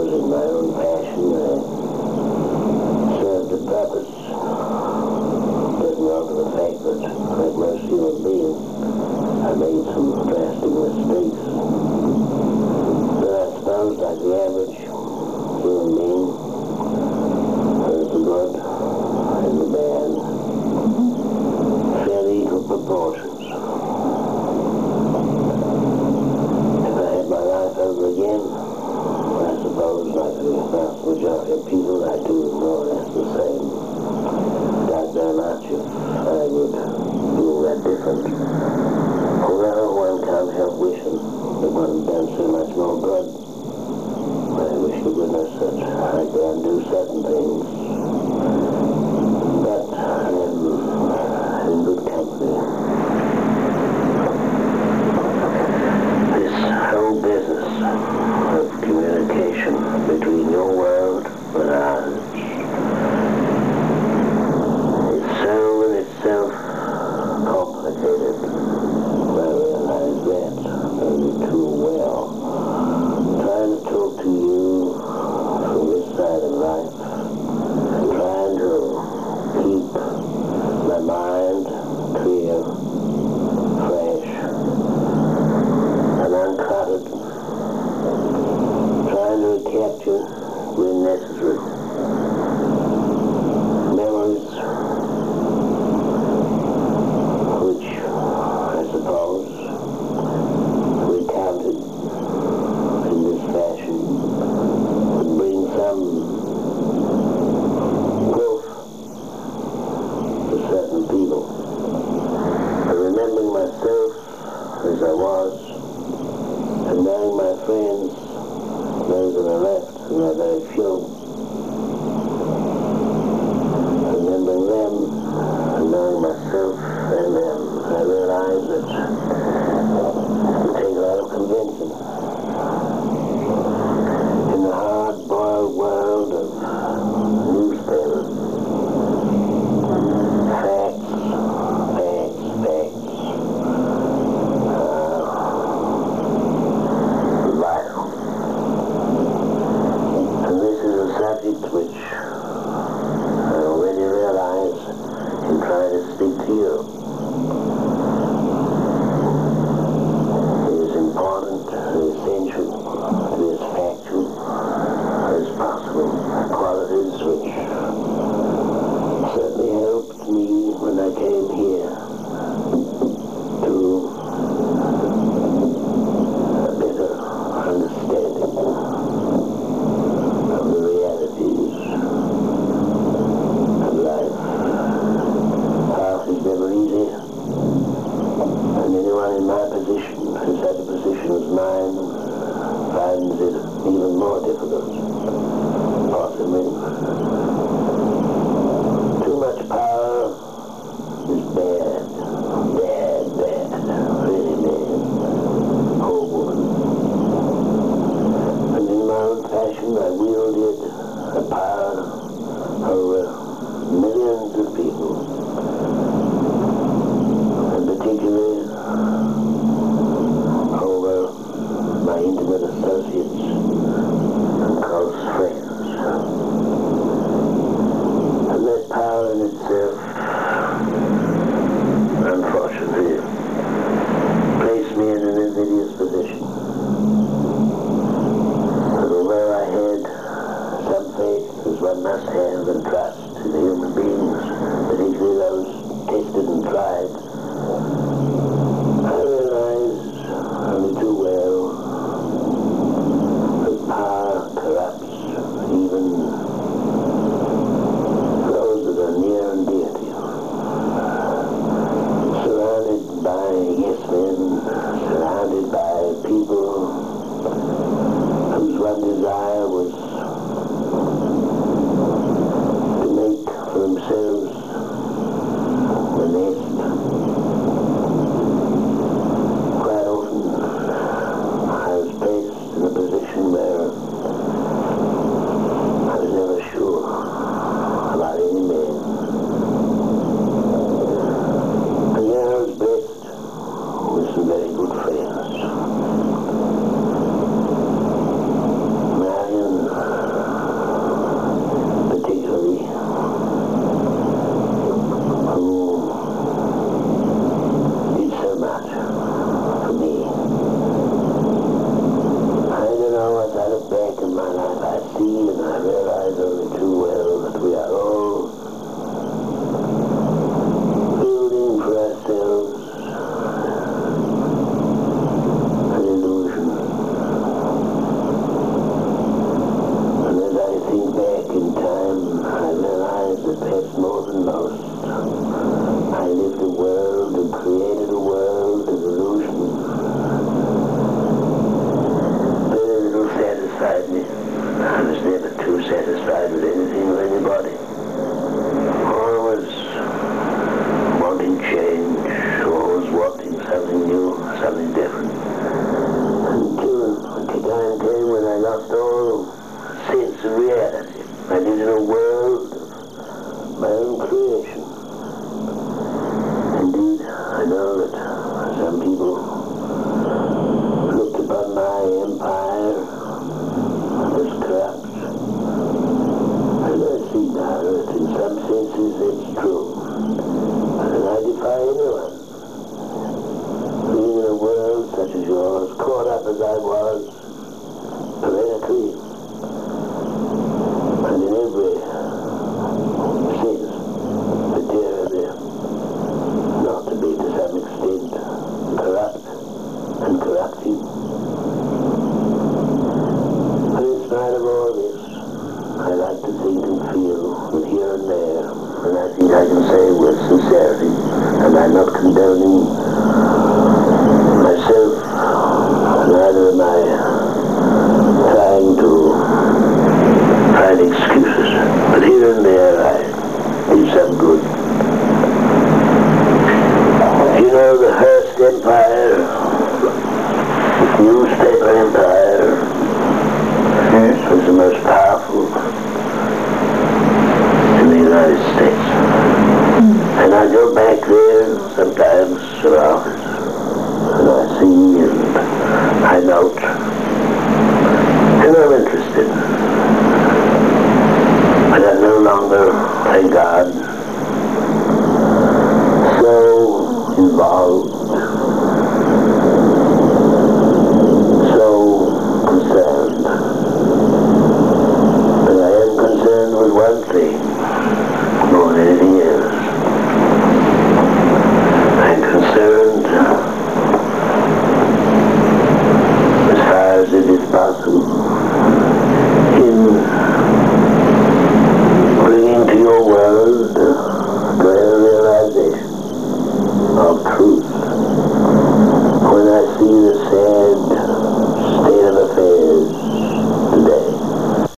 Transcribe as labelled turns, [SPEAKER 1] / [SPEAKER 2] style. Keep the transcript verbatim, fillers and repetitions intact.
[SPEAKER 1] in my own fashion, I served a purpose. Doesn't alter the fact that, like most human beings, I made some drastic mistakes. But I suppose, like the average human being, there's the good and the bad, fairly equal proportions. If I had my life over again, I suppose, like the vast majority of people, I do more or less the same. Doubt very much if I would do that different. Although one can't help wishing that one had done so much more good. I wish to goodness that I could undo certain things. But I am in good company. This whole business of communication between your world and ours is so in itself complicated. I realize that only too well. Trying to talk to you from this side of life, trying to keep my mind clear, fresh, and uncluttered, trying to capture, when necessary, memories which, I suppose, recounted in this fashion would bring some proof to certain people. But remembering myself as I was, and knowing my friends, those that are left, and they're very few, remembering them, and knowing myself and them, I realize that it would take a lot of convincing. In the hard-boiled world of newspapers, facts, facts, facts are vital. And this is a subject which I already realize in trying to speak to you. It is important and essential to be as factual as possible. Qualities which certainly helped me when I came here to a better understanding of the realities of life. Life is never easy, and anyone in my position who's had a position as mine finds it even more difficult. Possibly. Too much power is bad. Bad, bad. Really bad. Poor woman. And in my own fashion, I wielded a power over millions of people. And particularly over my intimate associates and close friends. came when I lost all sense of reality. I lived in a world of my own creation. Indeed, I know that some people looked upon my empire as corrupt. And I see now that in some senses it's true. And I defy anyone, living in a world such as yours, caught up as I was, politically, and in every sense, materially, not to be to some extent corrupt and corrupting. But in spite of all this, I like to think and feel that here and there, and I think I can say with sincerity, and I'm not condoning myself, neither am I trying to find excuses, but here and there I did some good. You know, the Hearst Empire, the newspaper empire, yes, was the most powerful in the United States. And I go back there sometimes to the office, and I see and I note, and I'm interested. But I'm no longer, thank God, so involved, so concerned. But I am concerned with one thing more than anything else. I'm concerned, as far as it is possible,